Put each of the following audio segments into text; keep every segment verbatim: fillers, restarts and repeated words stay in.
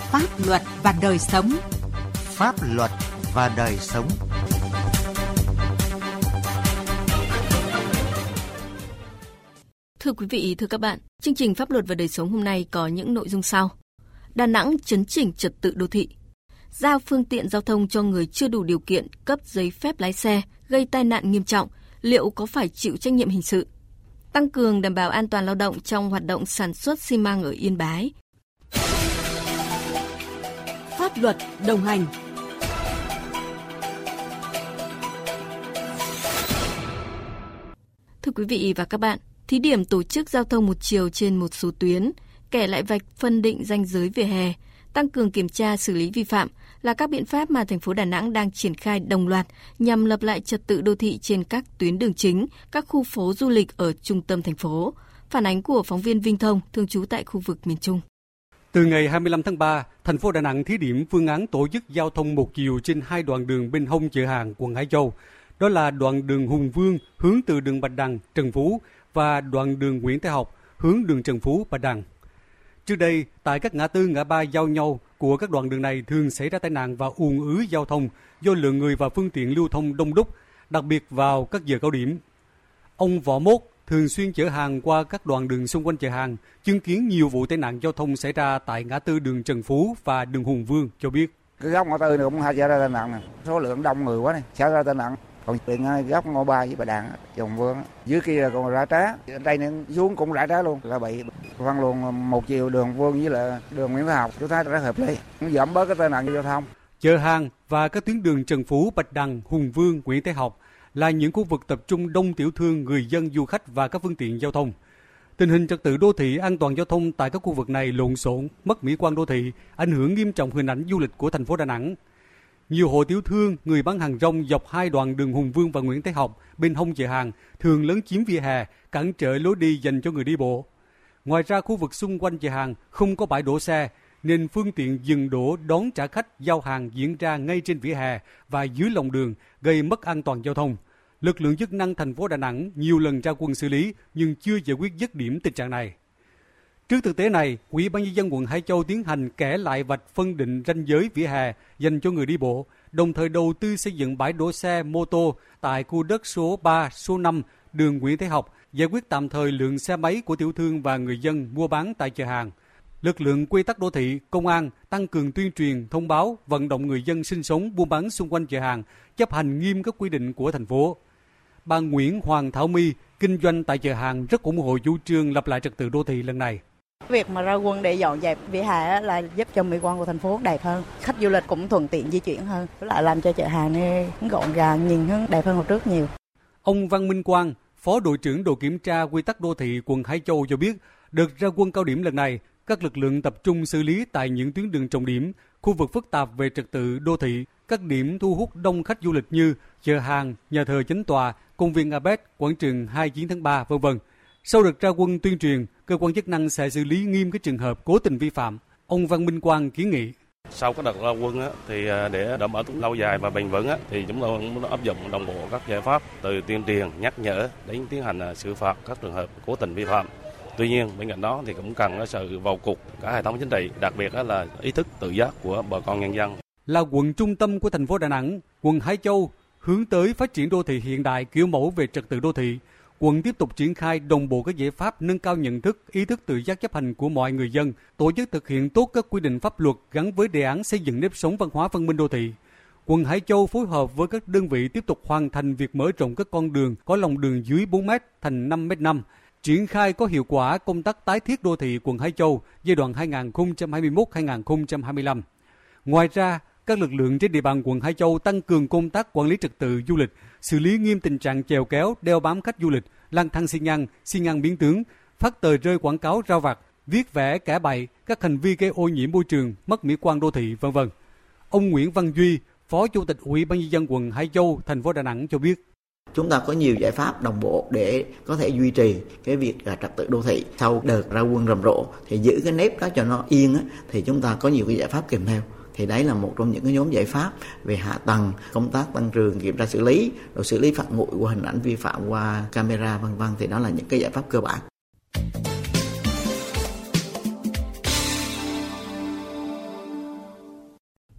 Pháp luật và đời sống. Pháp luật và đời sống. Thưa quý vị, thưa các bạn, chương trình Pháp luật và đời sống hôm nay có những nội dung sau. Đà Nẵng chấn chỉnh trật tự đô thị. Giao phương tiện giao thông cho người chưa đủ điều kiện cấp giấy phép lái xe gây tai nạn nghiêm trọng, liệu có phải chịu trách nhiệm hình sự? Tăng cường đảm bảo an toàn lao động trong hoạt động sản xuất xi măng ở Yên Bái. Pháp luật đồng hành. Thưa quý vị và các bạn, thí điểm tổ chức giao thông một chiều trên một số tuyến, kẻ lại vạch phân định ranh giới vỉa hè, tăng cường kiểm tra xử lý vi phạm là các biện pháp mà thành phố Đà Nẵng đang triển khai đồng loạt nhằm lập lại trật tự đô thị trên các tuyến đường chính, các khu phố du lịch ở trung tâm thành phố. Phản ánh của phóng viên Vinh Thông, thường trú tại khu vực miền Trung. Từ ngày hai mươi lăm tháng ba, thành phố Đà Nẵng thí điểm phương án tổ chức giao thông một chiều trên hai đoạn đường bên hông chợ Hàng, quận Hải Châu. Đó là đoạn đường Hùng Vương hướng từ đường Bạch Đằng, Trần Phú và đoạn đường Nguyễn Thái Học hướng đường Trần Phú, Bạch Đằng. Trước đây, tại các ngã tư ngã ba giao nhau của các đoạn đường này thường xảy ra tai nạn và ùn ứ giao thông do lượng người và phương tiện lưu thông đông đúc, đặc biệt vào các giờ cao điểm. Ông Võ Mốt thường xuyên chở hàng qua các đoạn đường xung quanh chợ Hàng, chứng kiến nhiều vụ tai nạn giao thông xảy ra tại ngã tư đường Trần Phú và đường Hùng Vương cho biết. Cái góc ngã tư này cũng hay xảy ra tai nạn này, số lượng đông người quá này, xảy ra tai nạn. Còn tiền góc ngõ ba với Bà Đàn, Hùng Vương dưới kia là còn rải trá, đây này xuống cũng rải trá luôn, là bị phân luồng một chiều đường Vương với là đường Nguyễn Thái Học, tôi thấy rất hợp lý, giảm bớt cái tai nạn giao thông. Chợ Hàng và các tuyến đường Trần Phú, Bạch Đằng, Hùng Vương, Nguyễn Thái Học là những khu vực tập trung đông tiểu thương, người dân, du khách và các phương tiện giao thông. Tình hình trật tự đô thị, an toàn giao thông tại các khu vực này lộn xộn, mất mỹ quan đô thị, ảnh hưởng nghiêm trọng hình ảnh du lịch của thành phố Đà Nẵng. Nhiều hộ tiểu thương, người bán hàng rong dọc hai đoạn đường Hùng Vương và Nguyễn Thái Học bên hông chợ Hàng thường lấn chiếm vỉa hè, cản trở lối đi dành cho người đi bộ. Ngoài ra, khu vực xung quanh chợ Hàng không có bãi đổ xe, nên phương tiện dừng đổ đón trả khách giao hàng diễn ra ngay trên vỉa hè và dưới lòng đường, gây mất an toàn giao thông. Lực lượng chức năng thành phố Đà Nẵng nhiều lần ra quân xử lý nhưng chưa giải quyết dứt điểm tình trạng này. Trước thực tế này, Ủy ban nhân dân quận Hải Châu tiến hành kẻ lại vạch phân định ranh giới vỉa hè dành cho người đi bộ, đồng thời đầu tư xây dựng bãi đỗ xe mô tô tại khu đất số ba, số năm, đường Nguyễn Thái Học, giải quyết tạm thời lượng xe máy của tiểu thương và người dân mua bán tại chợ Hàng. Lực lượng quy tắc đô thị, công an tăng cường tuyên truyền, thông báo, vận động người dân sinh sống buôn bán xung quanh chợ Hàng chấp hành nghiêm các quy định của thành phố. Bà Nguyễn Hoàng Thảo My, kinh doanh tại chợ Hàng rất ủng hộ chủ trương lập lại trật tự đô thị lần này. Việc mà ra quân để dọn dẹp vỉa hè là giúp cho mỹ quan của thành phố đẹp hơn, khách du lịch cũng thuận tiện di chuyển hơn, lại làm cho chợ Hàng này gọn gàng, nhìn đẹp hơn hồi trước nhiều. Ông Văn Minh Quang, Phó đội trưởng đội kiểm tra quy tắc đô thị quận Hải Châu cho biết, đợt ra quân cao điểm lần này, các lực lượng tập trung xử lý tại những tuyến đường trọng điểm, khu vực phức tạp về trật tự đô thị, các điểm thu hút đông khách du lịch như chợ Hàng, nhà thờ Chánh Tòa, công viên a pê e tê, quảng trường hai mươi chín tháng ba, vân vân. Sau đợt ra quân tuyên truyền, cơ quan chức năng sẽ xử lý nghiêm các trường hợp cố tình vi phạm. Ông Văn Minh Quang kiến nghị. Sau cái đợt ra quân á, thì để đảm bảo lâu dài và bền vững á, thì chúng tôi cũng áp dụng đồng bộ các giải pháp từ tuyên truyền, nhắc nhở đến tiến hành xử phạt các trường hợp cố tình vi phạm. Tuy nhiên bên cạnh đó thì cũng cần có sự vào cuộc cả hệ thống chính trị, đặc biệt là ý thức tự giác của bà con nhân dân. Là quận trung tâm của thành phố Đà Nẵng, quận Hải Châu hướng tới phát triển đô thị hiện đại kiểu mẫu về trật tự đô thị. Quận tiếp tục triển khai đồng bộ các giải pháp nâng cao nhận thức, ý thức tự giác chấp hành của mọi người dân, tổ chức thực hiện tốt các quy định pháp luật gắn với đề án xây dựng nếp sống văn hóa văn minh đô thị. Quận Hải Châu phối hợp với các đơn vị tiếp tục hoàn thành việc mở rộng các con đường có lòng đường dưới bốn mét thành năm mét năm, triển khai có hiệu quả công tác tái thiết đô thị quận Hải Châu giai đoạn hai nghìn không trăm hai mươi mốt đến hai nghìn không trăm hai mươi lăm. Ngoài ra, các lực lượng trên địa bàn quận Hải Châu tăng cường công tác quản lý trật tự du lịch, xử lý nghiêm tình trạng chèo kéo, đeo bám khách du lịch, lang thang xi nhăng, xi nhăng biến tướng, phát tờ rơi quảng cáo rao vặt, viết vẽ kẻ bậy, các hành vi gây ô nhiễm môi trường, mất mỹ quan đô thị, vân vân. Ông Nguyễn Văn Duy, Phó Chủ tịch Ủy ban nhân dân quận Hải Châu, thành phố Đà Nẵng cho biết. Chúng ta có nhiều giải pháp đồng bộ để có thể duy trì cái việc trật tự đô thị. Sau đợt ra quân rầm rộ thì giữ cái nếp đó cho nó yên á, thì chúng ta có nhiều cái giải pháp kèm theo. Thì đấy là một trong những cái nhóm giải pháp về hạ tầng, công tác tăng cường kiểm tra xử lý, rồi xử lý phạt nguội qua hình ảnh vi phạm qua camera vân vân, thì đó là những cái giải pháp cơ bản.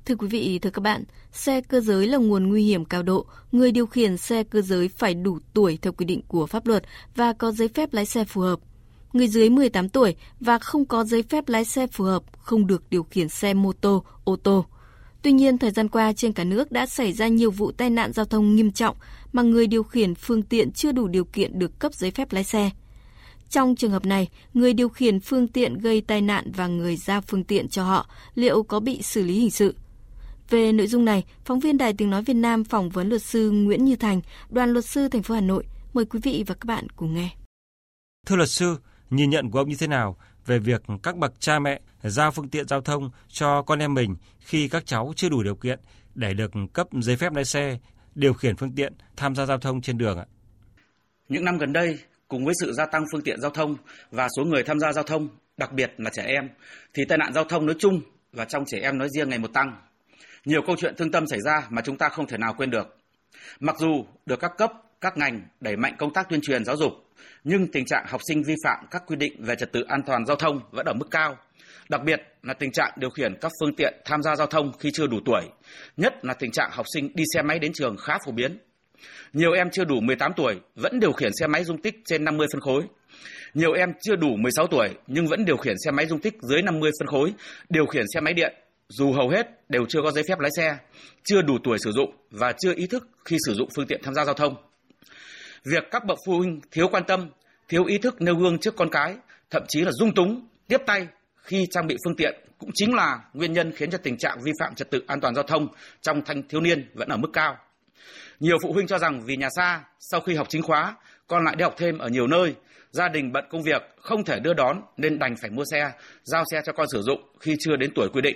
Thưa quý vị, thưa các bạn, xe cơ giới là nguồn nguy hiểm cao độ. Người điều khiển xe cơ giới phải đủ tuổi theo quy định của pháp luật và có giấy phép lái xe phù hợp. Người dưới mười tám tuổi và không có giấy phép lái xe phù hợp không được điều khiển xe mô tô, ô tô. Tuy nhiên, thời gian qua trên cả nước đã xảy ra nhiều vụ tai nạn giao thông nghiêm trọng mà người điều khiển phương tiện chưa đủ điều kiện được cấp giấy phép lái xe. Trong trường hợp này, người điều khiển phương tiện gây tai nạn và người giao phương tiện cho họ liệu có bị xử lý hình sự? Về nội dung này, phóng viên Đài Tiếng nói Việt Nam phỏng vấn luật sư Nguyễn Như Thành, đoàn luật sư thành phố Hà Nội. Mời quý vị và các bạn cùng nghe. Thưa luật sư, nhìn nhận của ông như thế nào về việc các bậc cha mẹ giao phương tiện giao thông cho con em mình khi các cháu chưa đủ điều kiện để được cấp giấy phép lái xe, điều khiển phương tiện tham gia giao thông trên đường ạ? Những năm gần đây, cùng với sự gia tăng phương tiện giao thông và số người tham gia giao thông, đặc biệt là trẻ em, thì tai nạn giao thông nói chung và trong trẻ em nói riêng ngày một tăng. Nhiều câu chuyện thương tâm xảy ra mà chúng ta không thể nào quên được. Mặc dù được các cấp, các ngành đẩy mạnh công tác tuyên truyền giáo dục, nhưng tình trạng học sinh vi phạm các quy định về trật tự an toàn giao thông vẫn ở mức cao. Đặc biệt là tình trạng điều khiển các phương tiện tham gia giao thông khi chưa đủ tuổi, nhất là tình trạng học sinh đi xe máy đến trường khá phổ biến. Nhiều em chưa đủ mười tám tuổi vẫn điều khiển xe máy dung tích trên năm mươi phân khối. Nhiều em chưa đủ mười sáu tuổi nhưng vẫn điều khiển xe máy dung tích dưới năm mươi phân khối, điều khiển xe máy điện, dù hầu hết đều chưa có giấy phép lái xe, chưa đủ tuổi sử dụng và chưa ý thức khi sử dụng phương tiện tham gia giao thông. Việc các bậc phụ huynh thiếu quan tâm, thiếu ý thức nêu gương trước con cái, thậm chí là dung túng, tiếp tay khi trang bị phương tiện cũng chính là nguyên nhân khiến cho tình trạng vi phạm trật tự an toàn giao thông trong thanh thiếu niên vẫn ở mức cao. Nhiều phụ huynh cho rằng vì nhà xa, sau khi học chính khóa, con lại đi học thêm ở nhiều nơi, gia đình bận công việc, không thể đưa đón nên đành phải mua xe, giao xe cho con sử dụng khi chưa đến tuổi quy định.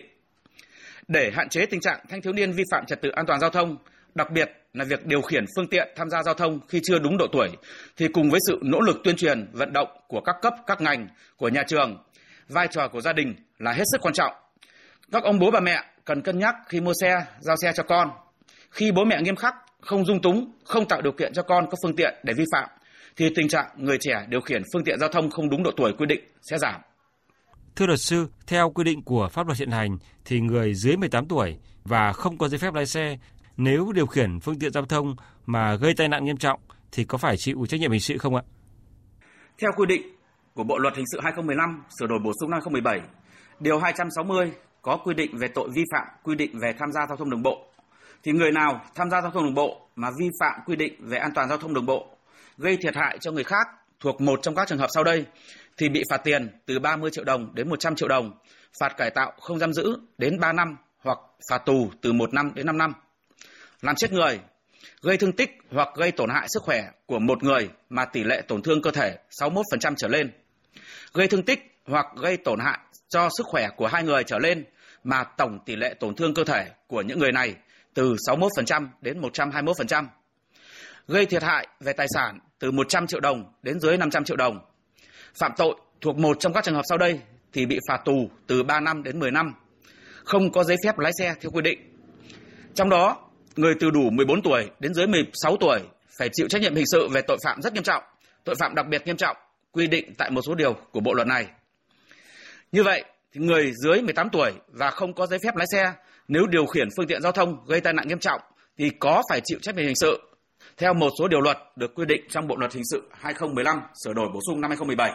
Để hạn chế tình trạng thanh thiếu niên vi phạm trật tự an toàn giao thông, đặc biệt là việc điều khiển phương tiện tham gia giao thông khi chưa đúng độ tuổi, thì cùng với sự nỗ lực tuyên truyền, vận động của các cấp, các ngành, của nhà trường, vai trò của gia đình là hết sức quan trọng. Các ông bố bà mẹ cần cân nhắc khi mua xe, giao xe cho con. Khi bố mẹ nghiêm khắc, không dung túng, không tạo điều kiện cho con có phương tiện để vi phạm, thì tình trạng người trẻ điều khiển phương tiện giao thông không đúng độ tuổi quy định sẽ giảm. Thưa luật sư, theo quy định của pháp luật hiện hành thì người dưới mười tám tuổi và không có giấy phép lái xe nếu điều khiển phương tiện giao thông mà gây tai nạn nghiêm trọng thì có phải chịu trách nhiệm hình sự không ạ? Theo quy định của Bộ luật hình sự hai không một lăm sửa đổi bổ sung năm hai không một bảy, điều hai trăm sáu mươi có quy định về tội vi phạm quy định về tham gia giao thông đường bộ. Thì người nào tham gia giao thông đường bộ mà vi phạm quy định về an toàn giao thông đường bộ, gây thiệt hại cho người khác thuộc một trong các trường hợp sau đây thì bị phạt tiền từ ba mươi triệu đồng đến một trăm triệu đồng, phạt cải tạo không giam giữ đến ba năm hoặc phạt tù từ một năm đến năm năm. Làm chết người, gây thương tích hoặc gây tổn hại sức khỏe của một người mà tỷ lệ tổn thương cơ thể sáu mươi mốt phần trăm trở lên. Gây thương tích hoặc gây tổn hại cho sức khỏe của hai người trở lên mà tổng tỷ lệ tổn thương cơ thể của những người này từ sáu mươi mốt phần trăm đến một trăm hai mươi mốt phần trăm. Gây thiệt hại về tài sản từ một trăm triệu đồng đến dưới năm trăm triệu đồng. Phạm tội thuộc một trong các trường hợp sau đây thì bị phạt tù từ ba năm đến mười năm. Không có giấy phép lái xe theo quy định. Trong đó, người từ đủ mười bốn tuổi đến dưới mười sáu tuổi phải chịu trách nhiệm hình sự về tội phạm rất nghiêm trọng, tội phạm đặc biệt nghiêm trọng, quy định tại một số điều của bộ luật này. Như vậy, thì người dưới mười tám tuổi và không có giấy phép lái xe nếu điều khiển phương tiện giao thông gây tai nạn nghiêm trọng thì có phải chịu trách nhiệm hình sự theo một số điều luật được quy định trong Bộ luật hình sự hai không một lăm sửa đổi bổ sung năm hai không một bảy.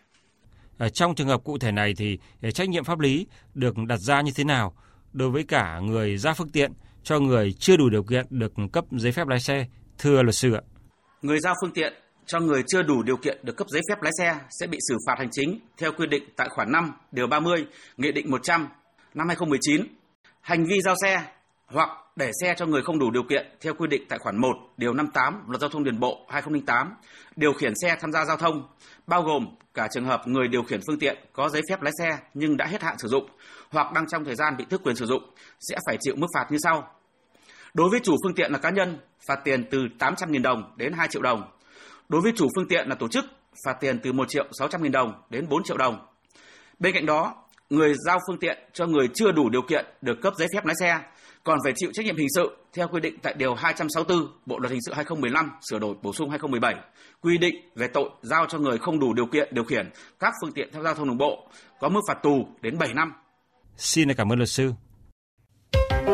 Ở trong trường hợp cụ thể này thì trách nhiệm pháp lý được đặt ra như thế nào đối với cả người giao phương tiện cho người chưa đủ điều kiện được cấp giấy phép lái xe, thưa luật sư ạ? Người giao phương tiện cho người chưa đủ điều kiện được cấp giấy phép lái xe sẽ bị xử phạt hành chính theo quy định tại khoản năm, điều ba mươi, Nghị định một trăm năm hai không một chín. Hành vi giao xe hoặc để xe cho người không đủ điều kiện theo quy định tại khoản một, điều năm mươi tám Luật Giao thông Đường bộ hai không không tám, điều khiển xe tham gia giao thông, bao gồm cả trường hợp người điều khiển phương tiện có giấy phép lái xe nhưng đã hết hạn sử dụng hoặc đang trong thời gian bị tước quyền sử dụng sẽ phải chịu mức phạt như sau. Đối với chủ phương tiện là cá nhân, phạt tiền từ tám trăm nghìn đồng đến hai triệu đồng. Đối với chủ phương tiện là tổ chức, phạt tiền từ một triệu sáu trăm nghìn đồng đến bốn triệu đồng. Bên cạnh đó, người giao phương tiện cho người chưa đủ điều kiện được cấp giấy phép lái xe còn phải chịu trách nhiệm hình sự theo quy định tại điều hai trăm sáu mươi tư Bộ luật hình sự hai không một lăm sửa đổi bổ sung hai không một bảy, quy định về tội giao cho người không đủ điều kiện điều khiển các phương tiện tham gia giao thông đường bộ có mức phạt tù đến bảy năm. Xin cảm ơn luật sư.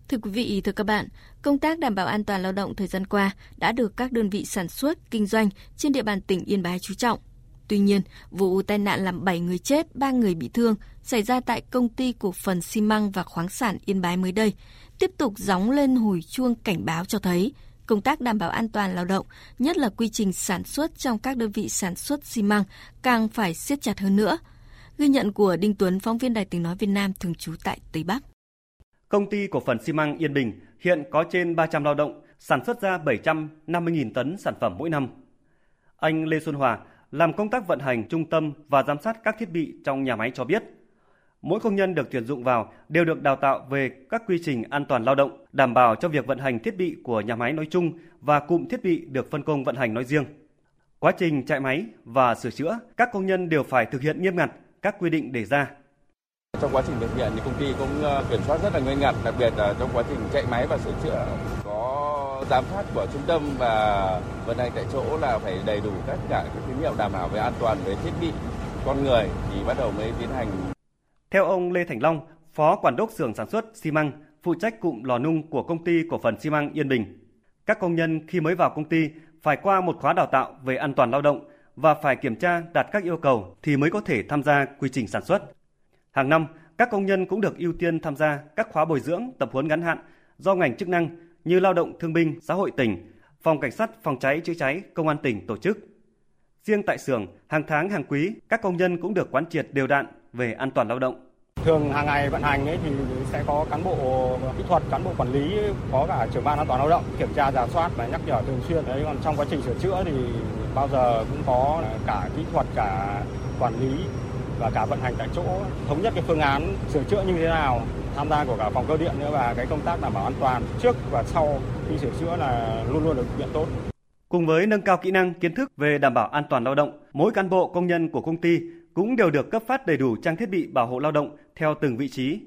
Thưa quý vị, thưa các bạn, công tác đảm bảo an toàn lao động thời gian qua đã được các đơn vị sản xuất, kinh doanh trên địa bàn tỉnh Yên Bái chú trọng. Tuy nhiên, vụ tai nạn làm bảy người chết, ba người bị thương xảy ra tại công ty cổ phần xi măng và khoáng sản Yên Bái mới đây tiếp tục gióng lên hồi chuông cảnh báo cho thấy công tác đảm bảo an toàn lao động, nhất là quy trình sản xuất trong các đơn vị sản xuất xi măng càng phải siết chặt hơn nữa. Ghi nhận của Đinh Tuấn, phóng viên Đài Tiếng nói Việt Nam thường trú tại Tây Bắc. Công ty cổ phần xi măng Yên Bình hiện có trên ba trăm lao động, sản xuất ra bảy trăm năm mươi nghìn tấn sản phẩm mỗi năm. Anh Lê Xuân Hòa làm công tác vận hành trung tâm và giám sát các thiết bị trong nhà máy cho biết, mỗi công nhân được tuyển dụng vào đều được đào tạo về các quy trình an toàn lao động, đảm bảo cho việc vận hành thiết bị của nhà máy nói chung và cụm thiết bị được phân công vận hành nói riêng. Quá trình chạy máy và sửa chữa, các công nhân đều phải thực hiện nghiêm ngặt các quy định đề ra. Trong quá trình thực hiện thì công ty cũng kiểm soát rất là nghiêm ngặt, đặc biệt là trong quá trình chạy máy và sửa chữa có giám sát của trung tâm và vận hành tại chỗ là phải đầy đủ tất cả các tín hiệu đảm bảo về an toàn về thiết bị, con người thì bắt đầu mới tiến hành. Theo ông Lê Thành Long, Phó Quản đốc xưởng sản xuất xi măng, phụ trách cụm lò nung của công ty cổ phần xi măng Yên Bình, các công nhân khi mới vào công ty phải qua một khóa đào tạo về an toàn lao động và phải kiểm tra đạt các yêu cầu thì mới có thể tham gia quy trình sản xuất. Hàng năm, các công nhân cũng được ưu tiên tham gia các khóa bồi dưỡng, tập huấn ngắn hạn do ngành chức năng như Lao động Thương binh Xã hội tỉnh, Phòng Cảnh sát Phòng cháy chữa cháy Công an tỉnh tổ chức. Riêng tại xưởng, hàng tháng hàng quý, các công nhân cũng được quán triệt đều đặn về an toàn lao động. Thường hàng ngày vận hành ấy thì sẽ có cán bộ kỹ thuật, cán bộ quản lý, có cả trưởng ban an toàn lao động kiểm tra rà soát và nhắc nhở thường xuyên. Đấy, còn trong quá trình sửa chữa thì bao giờ cũng có cả kỹ thuật, cả quản lý và cả vận hành tại chỗ, thống nhất cái phương án sửa chữa như thế nào, tham gia của cả phòng cơ điện nữa và cái công tác đảm bảo an toàn trước và sau khi sửa chữa là luôn luôn được thực hiện tốt. Cùng với nâng cao kỹ năng, kiến thức về đảm bảo an toàn lao động, mỗi cán bộ công nhân của công ty cũng đều được cấp phát đầy đủ trang thiết bị bảo hộ lao động theo từng vị trí.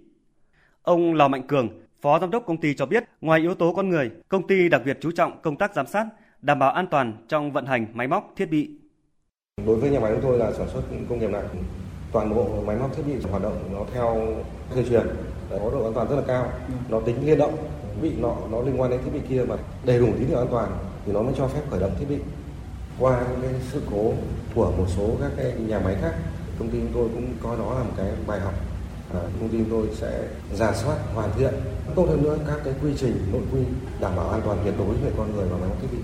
Ông Lò Mạnh Cường, Phó Giám đốc công ty cho biết, ngoài yếu tố con người, công ty đặc biệt chú trọng công tác giám sát, đảm bảo an toàn trong vận hành máy móc, thiết bị. Đối với nhà máy của tôi là sản xuất công nghiệp nặng, toàn bộ máy móc thiết bị hoạt động nó theo dây chuyền, có độ an toàn rất là cao, nó tính liên động, thiết bị nó nó liên quan đến thiết bị kia mà đầy đủ tín hiệu an toàn thì nó mới cho phép khởi động thiết bị. Qua những cái sự cố của một số các cái nhà máy khác, công ty tôi cũng coi đó là một cái bài học. À, công ty tôi sẽ rà soát, hoàn thiện tốt hơn nữa các cái quy trình nội quy đảm bảo an toàn tuyệt đối về con người và máy móc thiết bị.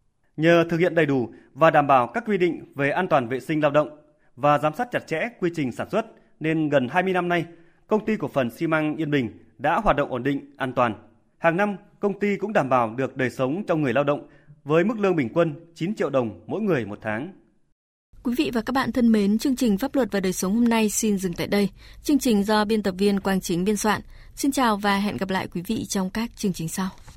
Nhờ thực hiện đầy đủ và đảm bảo các quy định về an toàn vệ sinh lao động và giám sát chặt chẽ quy trình sản xuất nên gần hai mươi năm nay, công ty cổ phần xi măng Yên Bình đã hoạt động ổn định, an toàn. Hàng năm, công ty cũng đảm bảo được đời sống cho người lao động với mức lương bình quân chín triệu đồng mỗi người một tháng. Quý vị và các bạn thân mến, chương trình Pháp luật và đời sống hôm nay xin dừng tại đây. Chương trình do biên tập viên Quang Chính biên soạn. Xin chào và hẹn gặp lại quý vị trong các chương trình sau.